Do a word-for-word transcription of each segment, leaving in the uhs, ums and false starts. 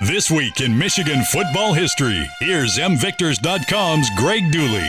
This week in Michigan football history, here's M Victors dot com's Greg Dooley.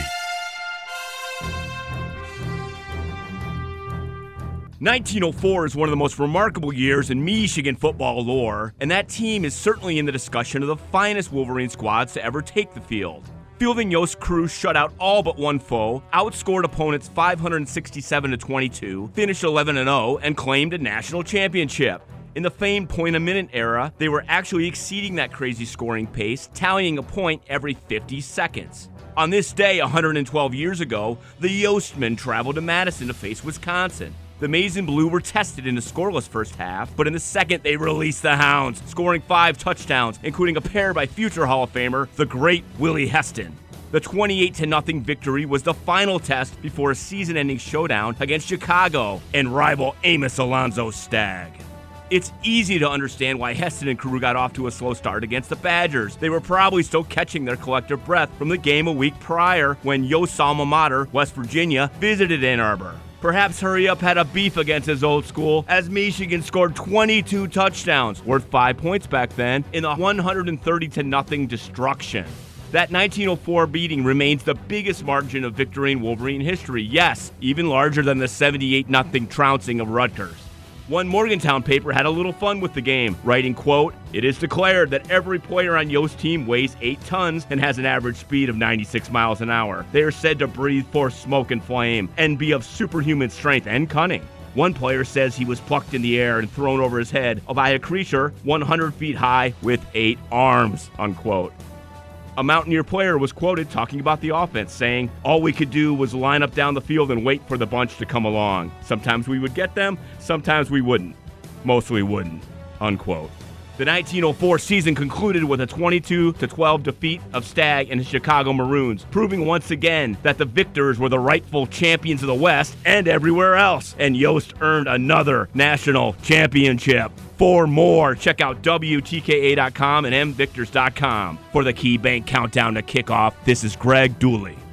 nineteen oh four is one of the most remarkable years in Michigan football lore, and that team is certainly in the discussion of the finest Wolverine squads to ever take the field. Fielding Yost crew shut out all but one foe, outscored opponents five hundred sixty-seven to twenty-two, finished eleven and oh, and claimed a national championship. In the famed point-a-minute era, they were actually exceeding that crazy scoring pace, tallying a point every fifty seconds. On this day, one hundred twelve years ago, the Yostmen traveled to Madison to face Wisconsin. The Maize and Blue were tested in a scoreless first half, but in the second they released the Hounds, scoring five touchdowns, including a pair by future Hall of Famer, the great Willie Heston. The twenty-eight to nothing victory was the final test before a season-ending showdown against Chicago and rival Amos Alonzo Stagg. It's easy to understand why Heston and crew got off to a slow start against the Badgers. They were probably still catching their collective breath from the game a week prior when Yost's alma mater, West Virginia, visited Ann Arbor. Perhaps Hurry Up had a beef against his old school as Michigan scored twenty-two touchdowns, worth five points back then, in the one hundred thirty to nothing destruction. That nineteen oh four beating remains the biggest margin of victory in Wolverine history. Yes, even larger than the seventy-eight nothing trouncing of Rutgers. One Morgantown paper had a little fun with the game, writing, quote, "It is declared that every player on Yost's team weighs eight tons and has an average speed of ninety-six miles an hour. They are said to breathe forth smoke and flame and be of superhuman strength and cunning." One player says he was plucked in the air and thrown over his head by a creature one hundred feet high with eight arms, unquote. A Mountaineer player was quoted talking about the offense, saying, "All we could do was line up down the field and wait for the bunch to come along. Sometimes we would get them, sometimes we wouldn't. Mostly wouldn't," unquote. The nineteen oh four season concluded with a twenty-two to twelve defeat of Stagg and his Chicago Maroons, proving once again that the victors were the rightful champions of the West and everywhere else, and Yost earned another national championship. For more, check out W T K A dot com and M Victors dot com. For the KeyBank Countdown to Kickoff, this is Greg Dooley.